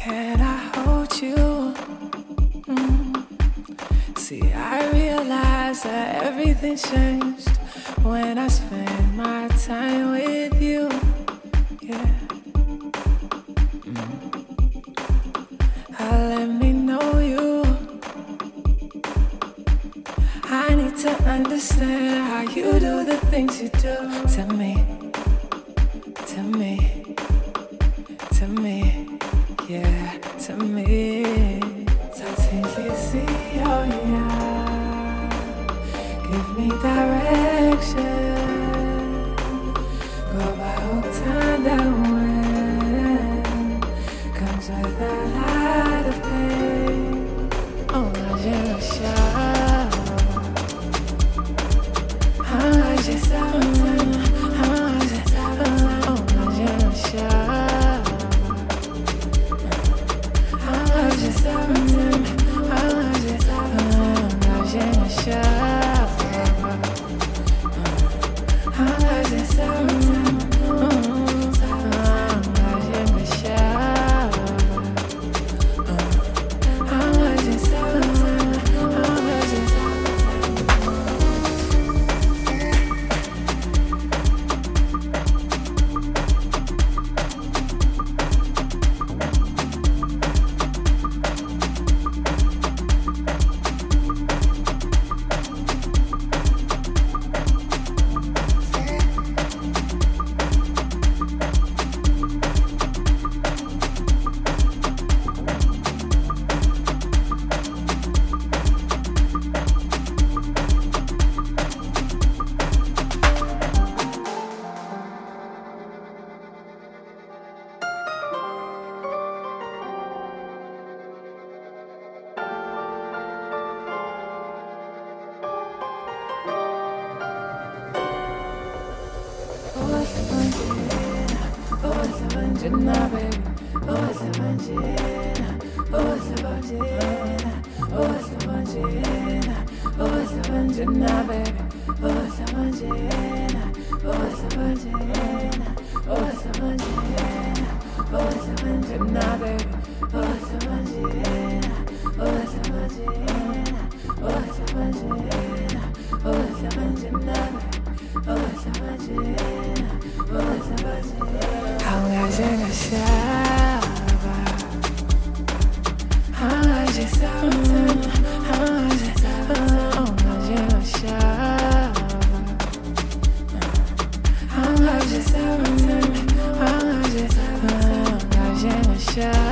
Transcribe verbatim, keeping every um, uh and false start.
Can I hold you? Mm. See, I realize that everything changed when I spent my time with you. Yeah. Mm. Uh, let me know you. I need to understand how you do the things you do to me, to me, to me, yeah, to me. Tatilisi, oh yeah, give me direction. Go by time that when comes with a lot of pain. Oh, my generation. Yeah.